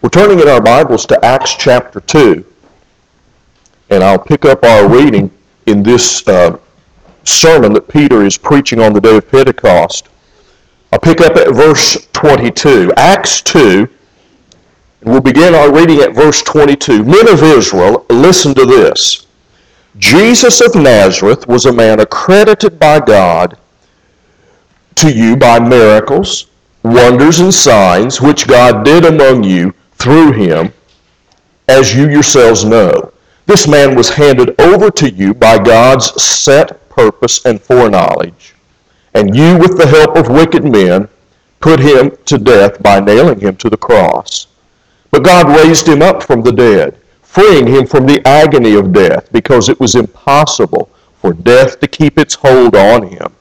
We're turning in our Bibles to Acts chapter 2, and I'll pick up our reading in this sermon that Peter is preaching on the day of Pentecost. I'll pick up at verse 22. Acts 2, and we'll begin our reading at verse 22. Men of Israel, listen to this. Jesus of Nazareth was a man accredited by God to you by miracles, wonders, and signs, which God did among you through him, as you yourselves know. This man was handed over to you by God's set purpose and foreknowledge, and you, with the help of wicked men, put him to death by nailing him to the cross. But God raised him up from the dead, freeing him from the agony of death, because it was impossible for death to keep its hold on him.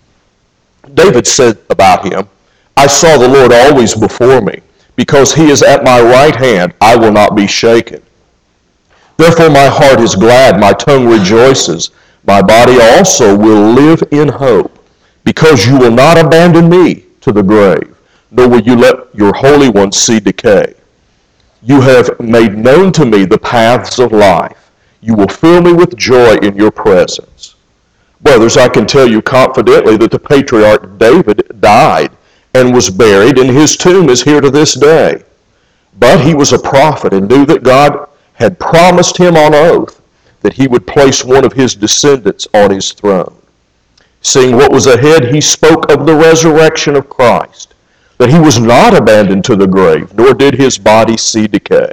David said about him, I saw the Lord always before me. Because he is at my right hand, I will not be shaken. Therefore my heart is glad, my tongue rejoices. My body also will live in hope, because you will not abandon me to the grave, nor will you let your Holy One see decay. You have made known to me the paths of life. You will fill me with joy in your presence. Brothers, I can tell you confidently that the patriarch David died and was buried, and his tomb is here to this day. But he was a prophet and knew that God had promised him on oath that he would place one of his descendants on his throne. Seeing what was ahead, he spoke of the resurrection of Christ, that he was not abandoned to the grave, nor did his body see decay.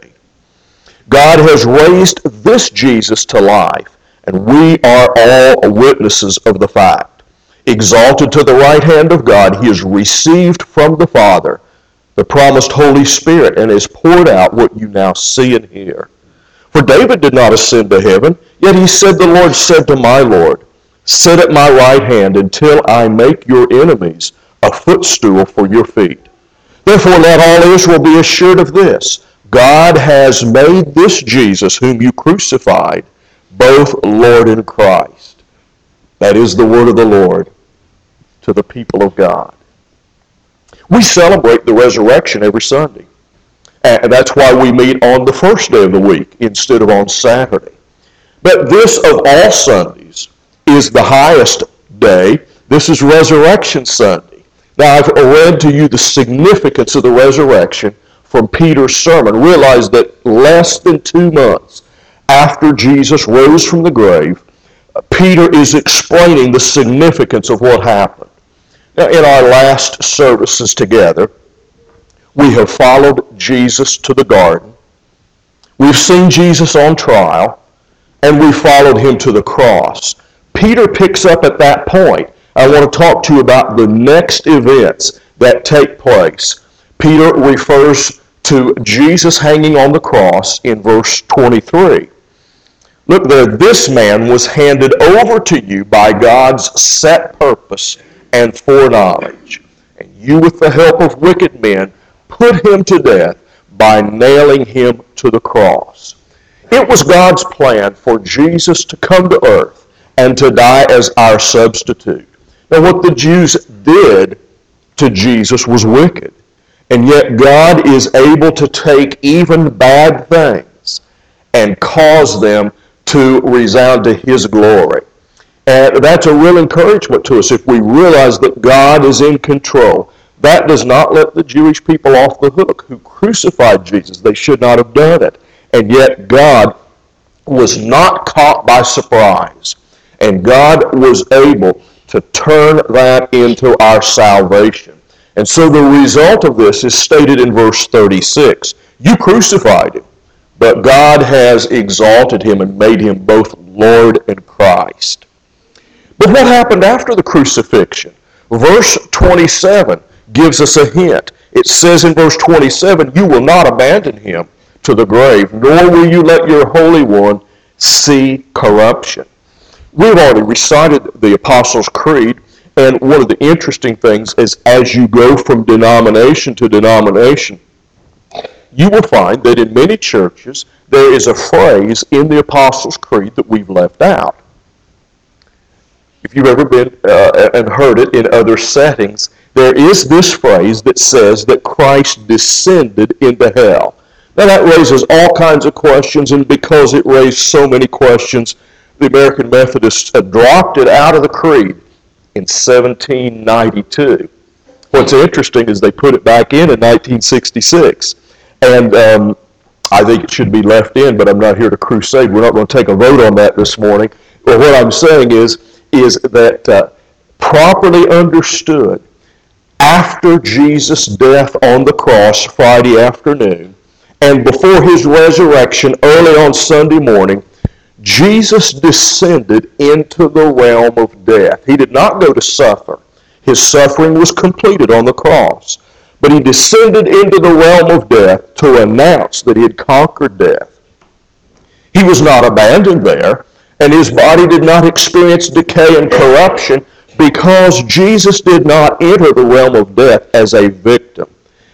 God has raised this Jesus to life, and we are all witnesses of the fact. Exalted to the right hand of God, he has received from the Father the promised Holy Spirit and has poured out what you now see and hear. For David did not ascend to heaven, yet he said, the Lord said to my Lord, sit at my right hand until I make your enemies a footstool for your feet. Therefore let all Israel be assured of this, God has made this Jesus whom you crucified, both Lord and Christ. That is the word of the Lord to the people of God. We celebrate the resurrection every Sunday. And that's why we meet on the first day of the week instead of on Saturday. But this of all Sundays is the highest day. This is Resurrection Sunday. Now I've read to you the significance of the resurrection from Peter's sermon. Realize that less than 2 months after Jesus rose from the grave, Peter is explaining the significance of what happened. Now, in our last services together, we have followed Jesus to the garden. We've seen Jesus on trial, and we followed him to the cross. Peter picks up at that point. I want to talk to you about the next events that take place. Peter refers to Jesus hanging on the cross in verse 23. Look there, this man was handed over to you by God's set purpose and foreknowledge. And you, with the help of wicked men, put him to death by nailing him to the cross. It was God's plan for Jesus to come to earth and to die as our substitute. Now, what the Jews did to Jesus was wicked. And yet God is able to take even bad things and cause them to resound to his glory. And that's a real encouragement to us if we realize that God is in control. That does not let the Jewish people off the hook who crucified Jesus. They should not have done it. And yet God was not caught by surprise. And God was able to turn that into our salvation. And so the result of this is stated in verse 36. You crucified him, but God has exalted him and made him both Lord and Christ. But what happened after the crucifixion? Verse 27 gives us a hint. It says in verse 27, you will not abandon him to the grave, nor will you let your Holy One see corruption. We've already recited the Apostles' Creed, and one of the interesting things is as you go from denomination to denomination, you will find that in many churches there is a phrase in the Apostles' Creed that we've left out. If you've ever been and heard it in other settings, there is this phrase that says that Christ descended into hell. Now that raises all kinds of questions, and because it raised so many questions, the American Methodists dropped it out of the creed in 1792. What's interesting is they put it back in 1966, and I think it should be left in, but I'm not here to crusade. We're not going to take a vote on that this morning. But what I'm saying is that properly understood, after Jesus' death on the cross Friday afternoon, and before his resurrection early on Sunday morning, Jesus descended into the realm of death. He did not go to suffer. His suffering was completed on the cross. But he descended into the realm of death to announce that he had conquered death. He was not abandoned there, and his body did not experience decay and corruption because Jesus did not enter the realm of death as a victim.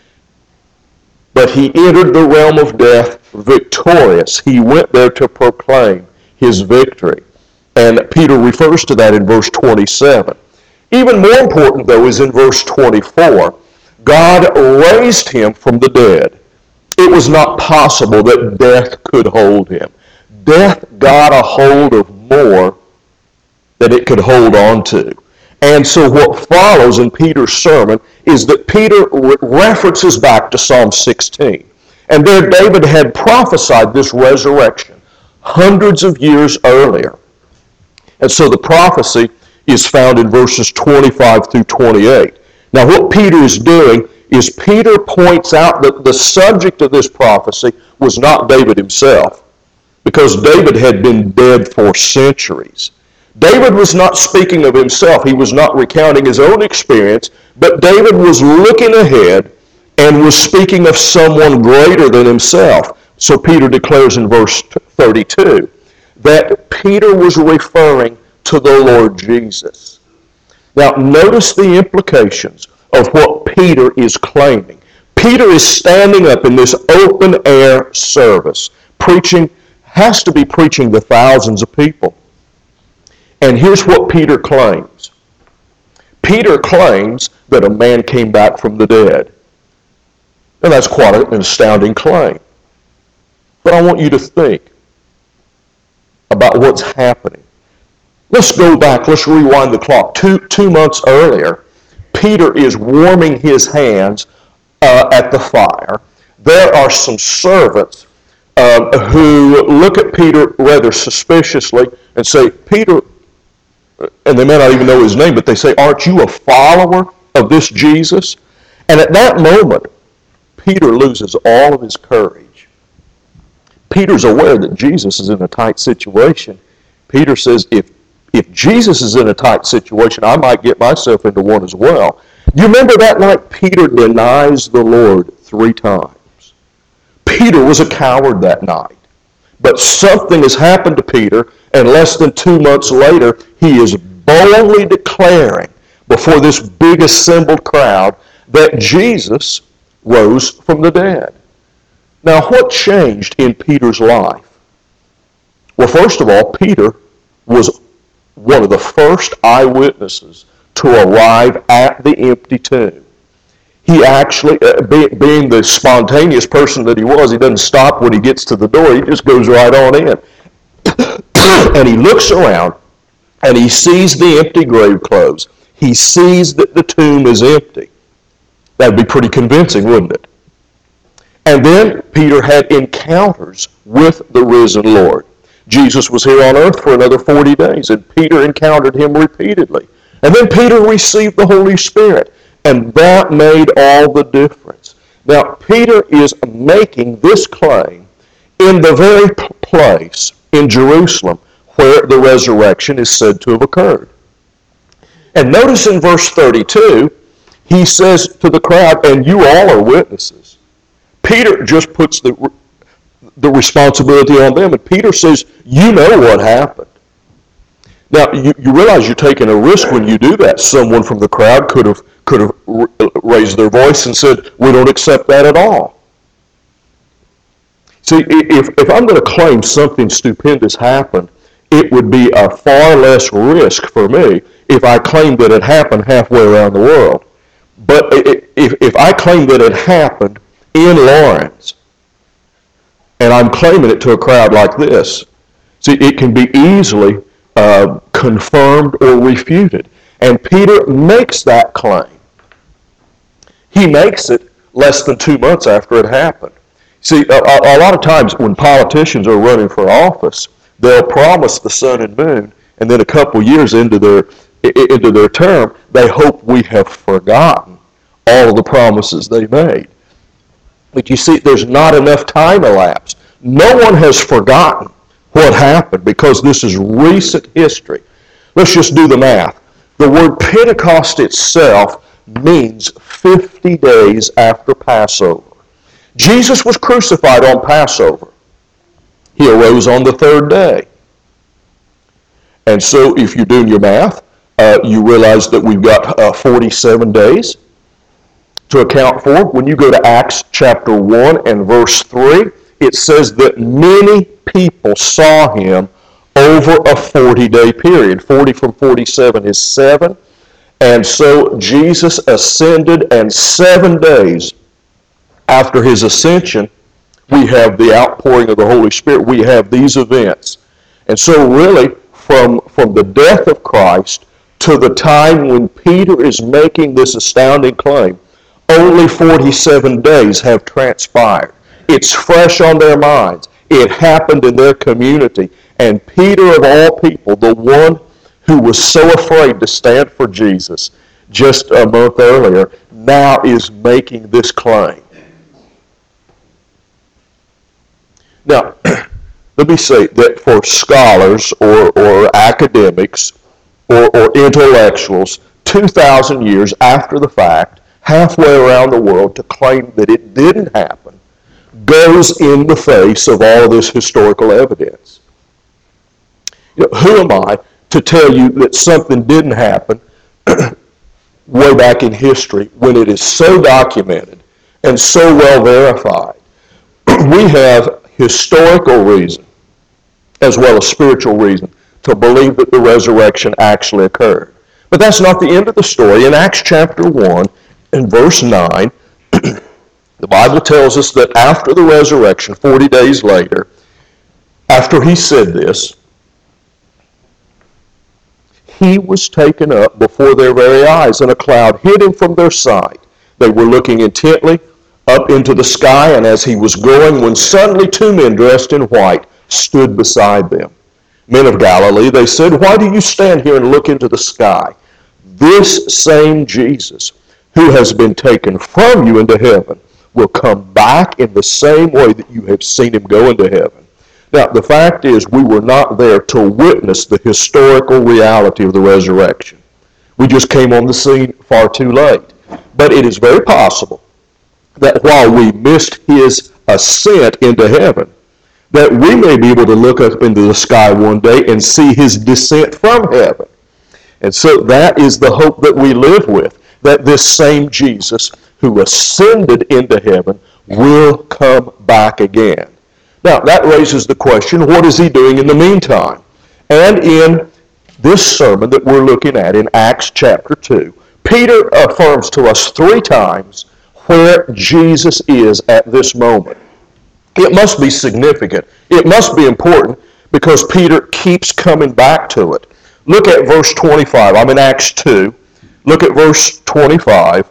But he entered the realm of death victorious. He went there to proclaim his victory. And Peter refers to that in verse 27. Even more important, though, is in verse 24. God raised him from the dead. It was not possible that death could hold him. Death got a hold of more than it could hold on to. And so what follows in Peter's sermon is that Peter references back to Psalm 16. And there David had prophesied this resurrection hundreds of years earlier. And so the prophecy is found in verses 25 through 28. Now what Peter is doing is Peter points out that the subject of this prophecy was not David himself, because David had been dead for centuries. David was not speaking of himself. He was not recounting his own experience, but David was looking ahead and was speaking of someone greater than himself. So Peter declares in verse 32 that Peter was referring to the Lord Jesus. Now, notice the implications of what Peter is claiming. Peter is standing up in this open-air service, has to be preaching to thousands of people. And here's what Peter claims. Peter claims that a man came back from the dead. And that's quite an astounding claim. But I want you to think about what's happening. Let's go back. Let's rewind the clock. Two months earlier, Peter is warming his hands at the fire. There are some servants who look at Peter rather suspiciously and say, Peter, and they may not even know his name, but they say, aren't you a follower of this Jesus? And at that moment, Peter loses all of his courage. Peter's aware that Jesus is in a tight situation. Peter says, if Jesus is in a tight situation, I might get myself into one as well. You remember that night Peter denies the Lord 3 times. Peter was a coward that night. But something has happened to Peter, and less than 2 months later, he is boldly declaring before this big assembled crowd that Jesus rose from the dead. Now, what changed in Peter's life? Well, first of all, Peter was one of the first eyewitnesses to arrive at the empty tomb. He actually, being the spontaneous person that he was, he doesn't stop when he gets to the door. He just goes right on in. And he looks around, and he sees the empty grave clothes. He sees that the tomb is empty. That would be pretty convincing, wouldn't it? And then Peter had encounters with the risen Lord. Jesus was here on earth for another 40 days, and Peter encountered him repeatedly. And then Peter received the Holy Spirit, and that made all the difference. Now, Peter is making this claim in the very place in Jerusalem where the resurrection is said to have occurred. And notice in verse 32, he says to the crowd, and you all are witnesses. Peter just puts the responsibility on them, and Peter says, you know what happened. Now, you realize you're taking a risk when you do that. Someone from the crowd could have raised their voice and said, we don't accept that at all. See, if I'm going to claim something stupendous happened, it would be a far less risk for me if I claimed that it happened halfway around the world. But if I claim that it happened in Lawrence, And I'm claiming it to a crowd like this. See, it can be easily confirmed or refuted. And Peter makes that claim. He makes it less than 2 months after it happened. See, a lot of times when politicians are running for office, they'll promise the sun and moon, and then a couple years into their term, they hope we have forgotten all of the promises they made. But you see, there's not enough time elapsed. No one has forgotten what happened because this is recent history. Let's just do the math. The word Pentecost itself means 50 days after Passover. Jesus was crucified on Passover. He arose on the third day. And so if you're doing your math, you realize that we've got 47 days to account for. When you go to Acts chapter 1 and verse 3, it says that many people saw him over a 40-day period. 40 from 47 is 7. And so Jesus ascended, and 7 days after his ascension, we have the outpouring of the Holy Spirit. We have these events. And so really, from the death of Christ to the time when Peter is making this astounding claim, only 47 days have transpired. It's fresh on their minds. It happened in their community. And Peter, of all people, the one who was so afraid to stand for Jesus just a month earlier, now is making this claim. Now, let me say that for scholars or academics or intellectuals, 2,000 years after the fact, halfway around the world, to claim that it didn't happen goes in the face of all this historical evidence. Who am I to tell you that something didn't happen way back in history when it is so documented and so well verified? We have historical reason as well as spiritual reason to believe that the resurrection actually occurred. But that's not the end of the story. In Acts chapter 1 and verse 9, the Bible tells us that after the resurrection, 40 days later, after he said this, he was taken up before their very eyes, and a cloud hid him from their sight. They were looking intently up into the sky, and as he was going, when suddenly 2 men dressed in white stood beside them. Men of Galilee, they said, why do you stand here and look into the sky? This same Jesus, who has been taken from you into heaven, will come back in the same way that you have seen him go into heaven. Now, the fact is, we were not there to witness the historical reality of the resurrection. We just came on the scene far too late. But it is very possible that while we missed his ascent into heaven, that we may be able to look up into the sky one day and see his descent from heaven. And so that is the hope that we live with, that this same Jesus who ascended into heaven will come back again. Now, that raises the question, what is he doing in the meantime? And in this sermon that we're looking at in Acts chapter 2, Peter affirms to us 3 times where Jesus is at this moment. It must be significant. It must be important because Peter keeps coming back to it. Look at verse 25. I'm in Acts 2. Look at verse 25.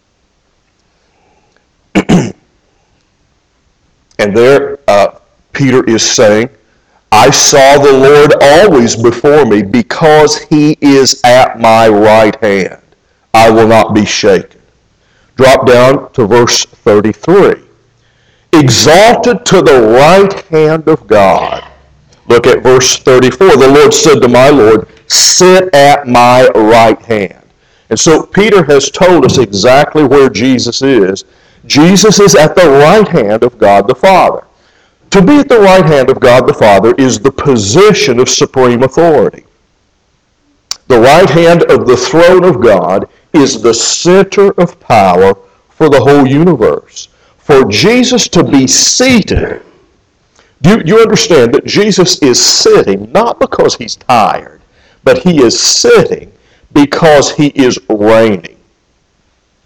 And there Peter is saying, I saw the Lord always before me because he is at my right hand. I will not be shaken. Drop down to verse 33. Exalted to the right hand of God. Look at verse 34. The Lord said to my Lord, sit at my right hand. And so Peter has told us exactly where Jesus is. Jesus is at the right hand of God the Father. To be at the right hand of God the Father is the position of supreme authority. The right hand of the throne of God is the center of power for the whole universe. For Jesus to be seated, do you understand that Jesus is sitting not because he's tired, but he is sitting because he is reigning.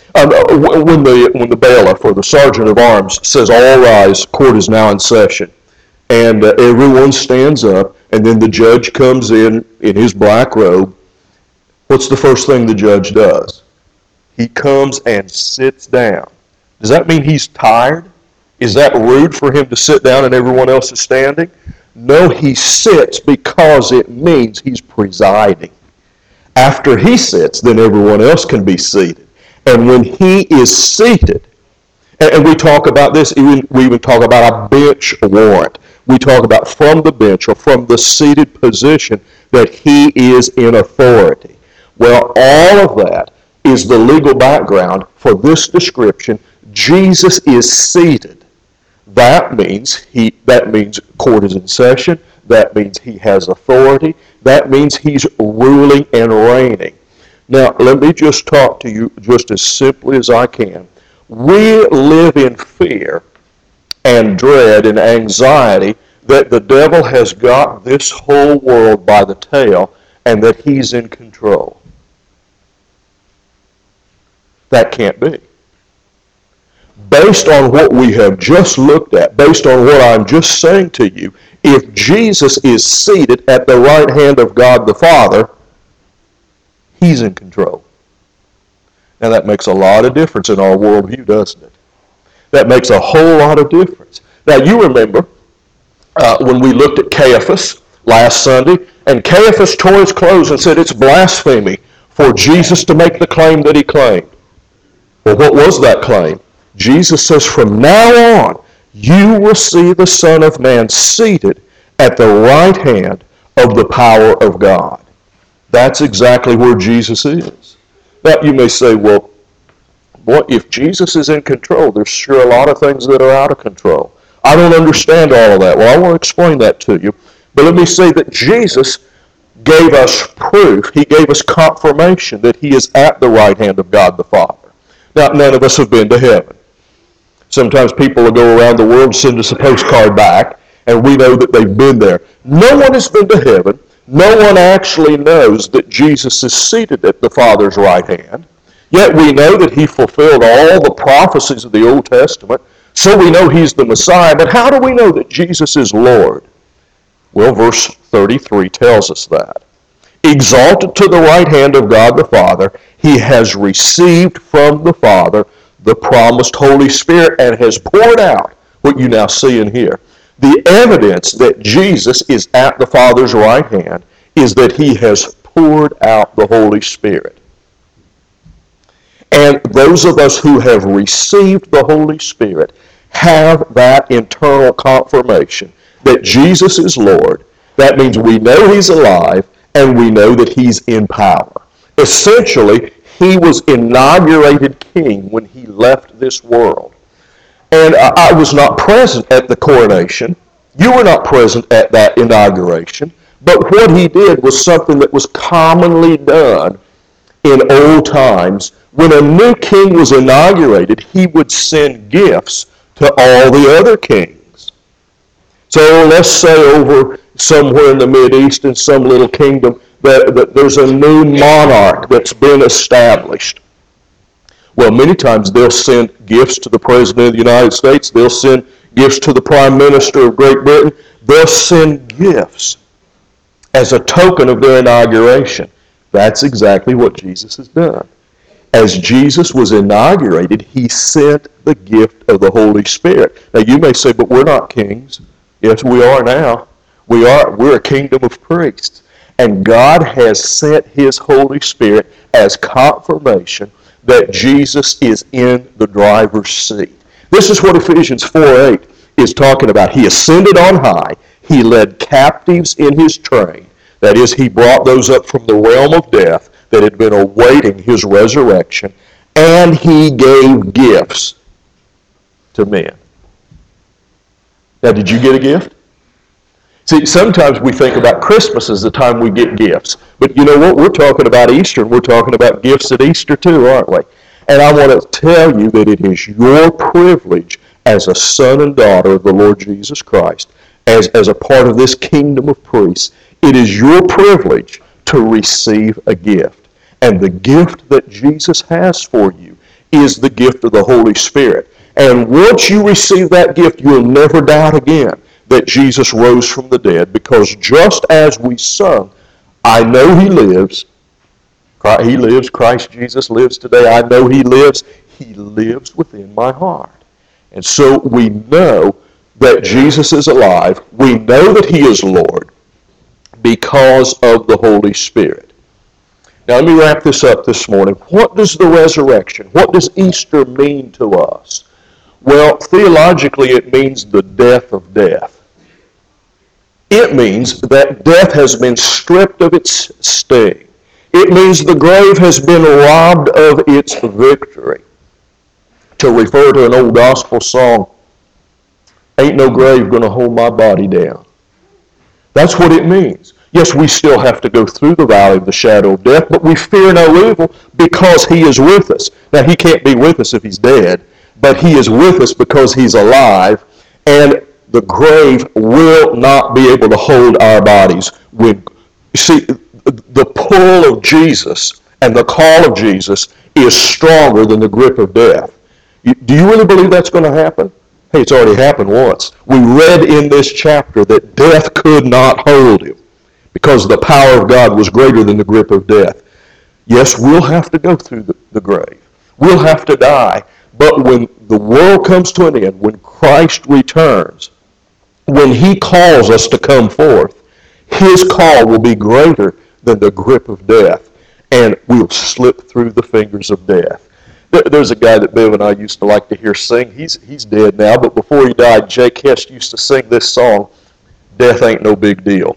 When the bailiff or the sergeant of arms says, "All rise, court is now in session," and everyone stands up, and then the judge comes in his black robe, what's the first thing the judge does? He comes and sits down. Does that mean he's tired? Is that rude for him to sit down and everyone else is standing? No, he sits because it means he's presiding. After he sits, then everyone else can be seated. And when he is seated, and we talk about this, we even talk about a bench warrant. We talk about from the bench or from the seated position that he is in authority. Well, all of that is the legal background for this description. Jesus is seated. That means court is in session. That means he has authority. That means he's ruling and reigning. Now, let me just talk to you just as simply as I can. We live in fear and dread and anxiety that the devil has got this whole world by the tail and that he's in control. That can't be. Based on what we have just looked at, based on what I'm just saying to you, if Jesus is seated at the right hand of God the Father, he's in control. Now that makes a lot of difference in our worldview, doesn't it? That makes a whole lot of difference. Now you remember when we looked at Caiaphas last Sunday, and Caiaphas tore his clothes and said it's blasphemy for Jesus to make the claim that he claimed. Well, what was that claim? Jesus says, from now on, you will see the Son of Man seated at the right hand of the power of God. That's exactly where Jesus is. Now, you may say, well, boy, if Jesus is in control, there's sure a lot of things that are out of control. I don't understand all of that. Well, I want to explain that to you. But let me say that Jesus gave us proof. He gave us confirmation that he is at the right hand of God the Father. Now, none of us have been to heaven. Sometimes people will go around the world and send us a postcard back, and we know that they've been there. No one has been to heaven. No one actually knows that Jesus is seated at the Father's right hand. Yet we know that he fulfilled all the prophecies of the Old Testament, so we know he's the Messiah. But how do we know that Jesus is Lord? Well, verse 33 tells us that. Exalted to the right hand of God the Father, he has received from the Father the promised Holy Spirit and has poured out what you now see and hear. The evidence that Jesus is at the Father's right hand is that he has poured out the Holy Spirit. And those of us who have received the Holy Spirit have that internal confirmation that Jesus is Lord. That means we know he's alive and we know that he's in power. Essentially, he was inaugurated king when he left this world. And I was not present at the coronation. You were not present at that inauguration. But what he did was something that was commonly done in old times. When a new king was inaugurated, he would send gifts to all the other kings. So let's say over somewhere in the Mideast in some little kingdom that there's a new monarch that's been established. Well, many times they'll send gifts to the President of the United States. They'll send gifts to the Prime Minister of Great Britain. They'll send gifts as a token of their inauguration. That's exactly what Jesus has done. As Jesus was inaugurated, he sent the gift of the Holy Spirit. Now you may say, but we're not kings. Yes, we are now. We're a kingdom of priests. And God has sent his Holy Spirit as confirmation that Jesus is in the driver's seat. This is what Ephesians 4:8 is talking about. He ascended on high. He led captives in his train. That is, he brought those up from the realm of death that had been awaiting his resurrection. And he gave gifts to men. Now, did you get a gift? See, sometimes we think about Christmas as the time we get gifts. But you know what? We're talking about Easter, and we're talking about gifts at Easter too, aren't we? And I want to tell you that it is your privilege as a son and daughter of the Lord Jesus Christ, as a part of this kingdom of priests, it is your privilege to receive a gift. And the gift that Jesus has for you is the gift of the Holy Spirit. And once you receive that gift, you'll never doubt again that Jesus rose from the dead, because just as we sung, I know he lives. He lives. Christ Jesus lives today. I know he lives. He lives within my heart. And so we know that Jesus is alive. We know that he is Lord because of the Holy Spirit. Now let me wrap this up this morning. What does the resurrection, what does Easter mean to us? Well, theologically it means the death of death. It means that death has been stripped of its sting. It means the grave has been robbed of its victory. To refer to an old gospel song, ain't no grave going to hold my body down. That's what it means. Yes, we still have to go through the valley of the shadow of death, but we fear no evil because he is with us. Now, he can't be with us if he's dead, but he is with us because he's alive, and the grave will not be able to hold our bodies. You see, the pull of Jesus and the call of Jesus is stronger than the grip of death. Do you really believe that's going to happen? Hey, it's already happened once. We read in this chapter that death could not hold him because the power of God was greater than the grip of death. Yes, we'll have to go through the grave. We'll have to die. But when the world comes to an end, when Christ returns, when he calls us to come forth, his call will be greater than the grip of death, and we'll slip through the fingers of death. There's a guy that Bev and I used to like to hear sing. He's dead now, but before he died, Jake Hest used to sing this song, "Death Ain't No Big Deal."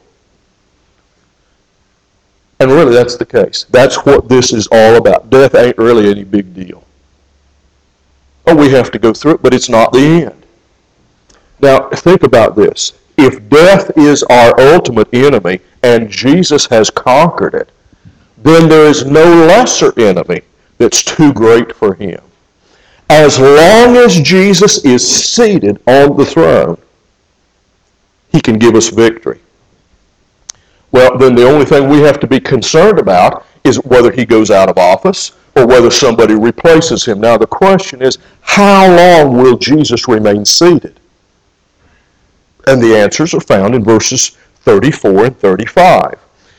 And really, that's the case. That's what this is all about. Death ain't really any big deal. Oh, we have to go through it, but it's not the end. Now, think about this. If death is our ultimate enemy and Jesus has conquered it, then there is no lesser enemy that's too great for him. As long as Jesus is seated on the throne, he can give us victory. Well, then the only thing we have to be concerned about is whether he goes out of office or whether somebody replaces him. Now the question is, how long will Jesus remain seated? And the answers are found in verses 34 and 35.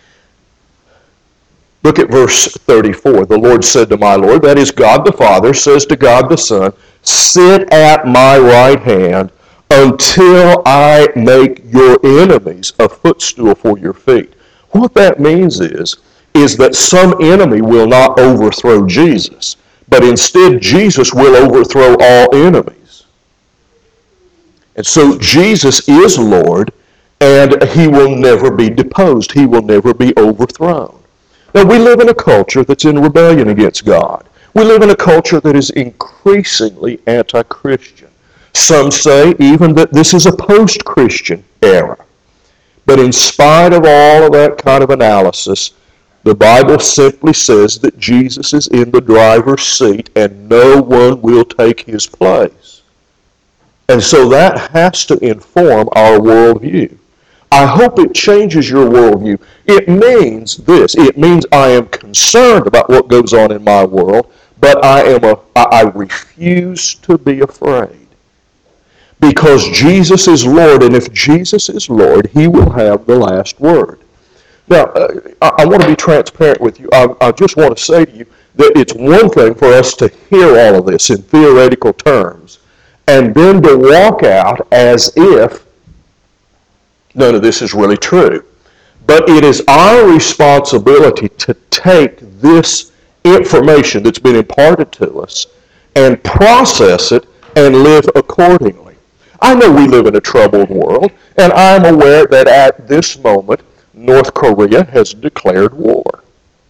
Look at verse 34. The Lord said to my Lord, that is God the Father, says to God the Son, sit at my right hand until I make your enemies a footstool for your feet. What that means is that some enemy will not overthrow Jesus, but instead Jesus will overthrow all enemies. And so Jesus is Lord, and he will never be deposed. He will never be overthrown. Now, we live in a culture that's in rebellion against God. We live in a culture that is increasingly anti-Christian. Some say even that this is a post-Christian era. But in spite of all of that kind of analysis, the Bible simply says that Jesus is in the driver's seat and no one will take his place. And so that has to inform our worldview. I hope it changes your worldview. It means this. It means I am concerned about what goes on in my world, but I refuse to be afraid. Because Jesus is Lord, and if Jesus is Lord, he will have the last word. Now, I want to be transparent with you. I just want to say to you that it's one thing for us to hear all of this in theoretical terms, and then to walk out as if none of this is really true. But it is our responsibility to take this information that's been imparted to us and process it and live accordingly. I know we live in a troubled world, and I'm aware that at this moment, North Korea has declared war.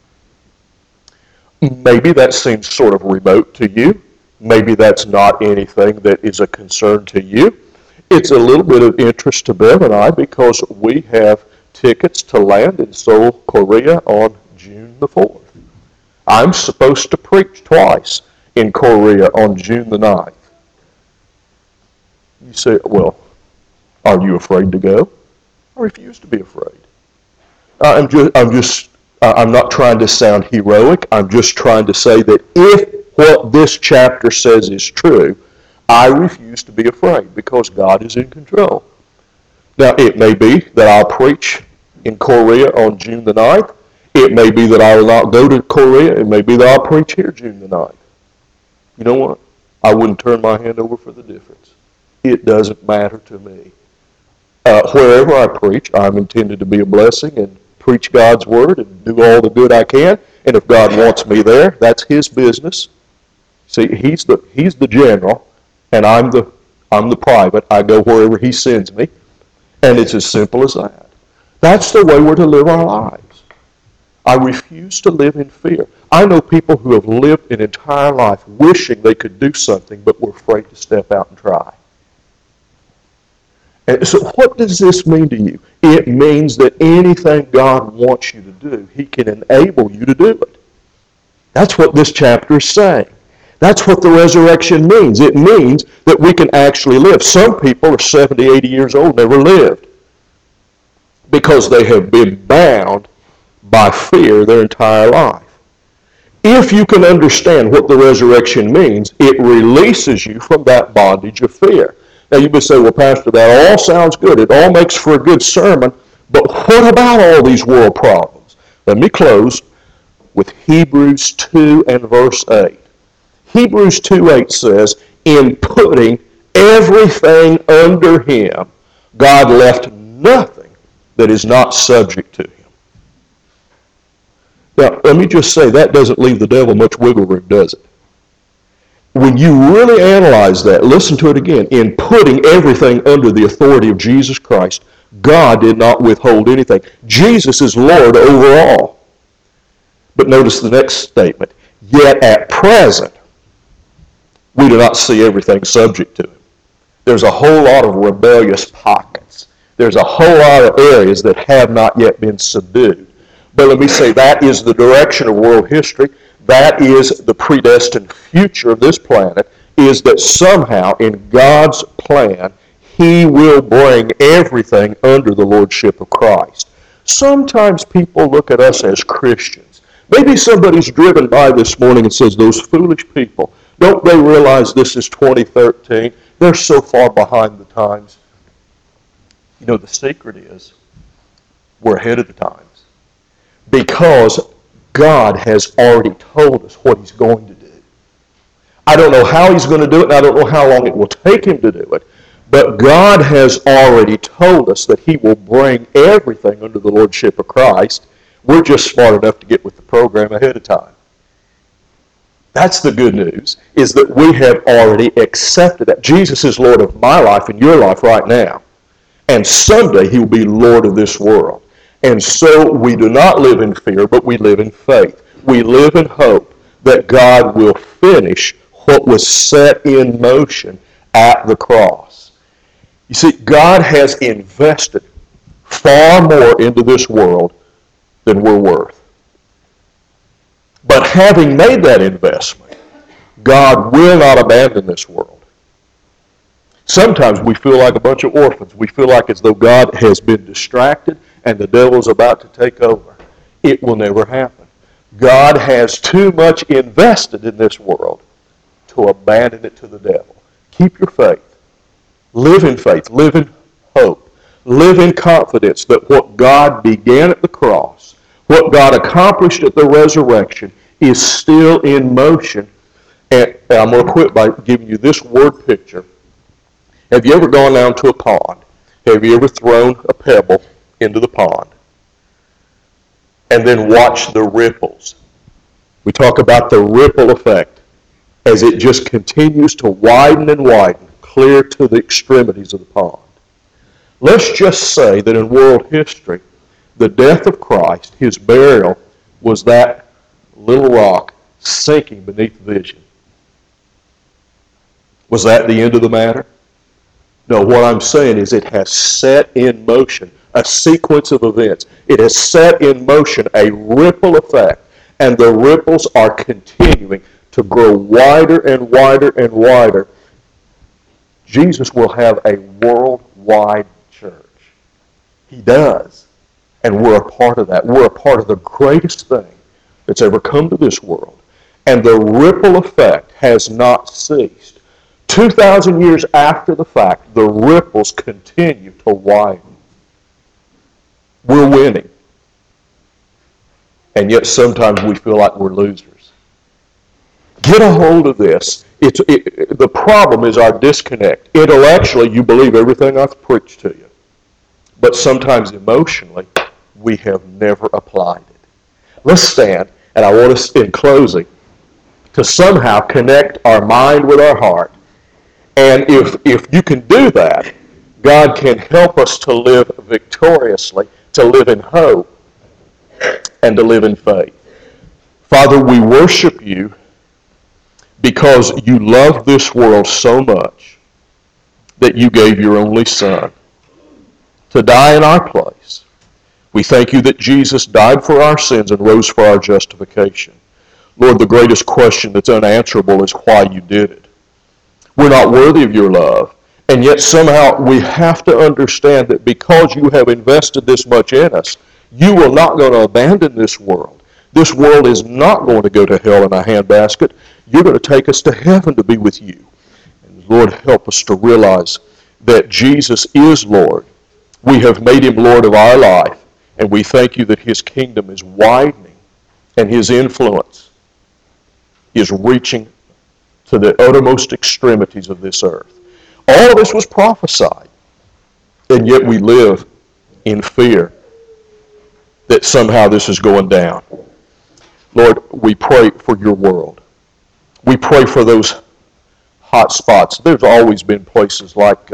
Maybe that seems sort of remote to you. Maybe that's not anything that is a concern to you. It's a little bit of interest to Bev and I because we have tickets to land in Seoul, Korea on June the 4th. I'm supposed to preach twice in Korea on June the 9th. You say, well, are you afraid to go? I refuse to be afraid. I'm not trying to sound heroic. I'm just trying to say that if what this chapter says is true, I refuse to be afraid because God is in control. Now, it may be that I'll preach in Korea on June the 9th. It may be that I will not go to Korea. It may be that I'll preach here June the 9th. You know what? I wouldn't turn my hand over for the difference. It doesn't matter to me. Wherever I preach, I'm intended to be a blessing and preach God's word and do all the good I can. And if God wants me there, that's His business. See, He's the general, and I'm the private. I go wherever He sends me, and it's as simple as that. That's the way we're to live our lives. I refuse to live in fear. I know people who have lived an entire life wishing they could do something, but were afraid to step out and try. And so what does this mean to you? It means that anything God wants you to do, He can enable you to do it. That's what this chapter is saying. That's what the resurrection means. It means that we can actually live. Some people are 70, 80 years old, never lived, because they have been bound by fear their entire life. If you can understand what the resurrection means, it releases you from that bondage of fear. Now you may say, well, Pastor, that all sounds good. It all makes for a good sermon, but what about all these world problems? Let me close with Hebrews 2 and verse 8. Hebrews 2:8 says, in putting everything under Him, God left nothing that is not subject to Him. Now, let me just say, that doesn't leave the devil much wiggle room, does it? When you really analyze that, listen to it again. In putting everything under the authority of Jesus Christ, God did not withhold anything. Jesus is Lord over all. But notice the next statement. Yet at present, we do not see everything subject to Him. There's a whole lot of rebellious pockets. There's a whole lot of areas that have not yet been subdued. But let me say, that is the direction of world history. That is the predestined future of this planet, is that somehow in God's plan, He will bring everything under the lordship of Christ. Sometimes people look at us as Christians. Maybe somebody's driven by this morning and says, those foolish people, don't they realize this is 2013? They're so far behind the times. You know, the secret is we're ahead of the times. Because God has already told us what He's going to do. I don't know how He's going to do it, and I don't know how long it will take Him to do it, but God has already told us that He will bring everything under the lordship of Christ. We're just smart enough to get with the program ahead of time. That's the good news, is that we have already accepted that. Jesus is Lord of my life and your life right now. And someday He will be Lord of this world. And so we do not live in fear, but we live in faith. We live in hope that God will finish what was set in motion at the cross. You see, God has invested far more into this world than we're worth. But having made that investment, God will not abandon this world. Sometimes we feel like a bunch of orphans. We feel like as though God has been distracted and the devil's about to take over. It will never happen. God has too much invested in this world to abandon it to the devil. Keep your faith. Live in faith. Live in hope. Live in confidence that what God began at the cross, what God accomplished at the resurrection, is still in motion. And I'm going to quit by giving you this word picture. Have you ever gone down to a pond? Have you ever thrown a pebble into the pond and then watched the ripples? We talk about the ripple effect as it just continues to widen and widen, clear to the extremities of the pond. Let's just say that in world history, the death of Christ, His burial, was that little rock sinking beneath vision. Was that the end of the matter? No, what I'm saying is it has set in motion a sequence of events. It has set in motion a ripple effect, and the ripples are continuing to grow wider and wider and wider. Jesus will have a worldwide church. He does. And we're a part of that. We're a part of the greatest thing that's ever come to this world. And the ripple effect has not ceased. 2,000 years after the fact, the ripples continue to widen. We're winning. And yet sometimes we feel like we're losers. Get a hold of this. The problem is our disconnect. Intellectually, you believe everything I've preached to you. But sometimes emotionally, we have never applied it. Let's stand, and I want us, in closing, to somehow connect our mind with our heart. And if you can do that, God can help us to live victoriously, to live in hope, and to live in faith. Father, we worship you because you love this world so much that you gave your only Son to die in our place. We thank you that Jesus died for our sins and rose for our justification. Lord, the greatest question that's unanswerable is why you did it. We're not worthy of your love, and yet somehow we have to understand that because you have invested this much in us, you are not going to abandon this world. This world is not going to go to hell in a handbasket. You're going to take us to heaven to be with you. And Lord, help us to realize that Jesus is Lord. We have made him Lord of our life, and we thank you that his kingdom is widening and his influence is reaching to the uttermost extremities of this earth. All of this was prophesied, and yet we live in fear that somehow this is going down. Lord, we pray for your world. We pray for those hot spots. There's always been places like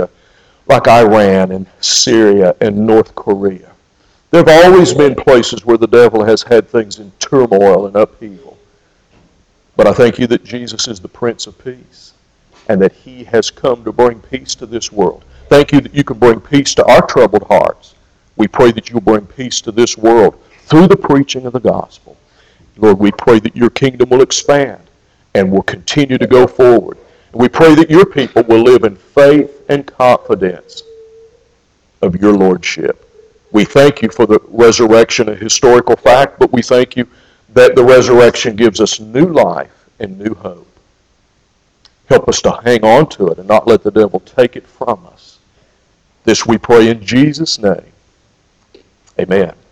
Iran and Syria and North Korea. There have always been places where the devil has had things in turmoil and upheaval. But I thank you that Jesus is the Prince of Peace and that he has come to bring peace to this world. Thank you that you can bring peace to our troubled hearts. We pray that you'll bring peace to this world through the preaching of the gospel. Lord, we pray that your kingdom will expand and will continue to go forward. And we pray that your people will live in faith and confidence of your lordship. We thank you for the resurrection, a historical fact, but we thank you that the resurrection gives us new life and new hope. Help us to hang on to it and not let the devil take it from us. This we pray in Jesus' name. Amen.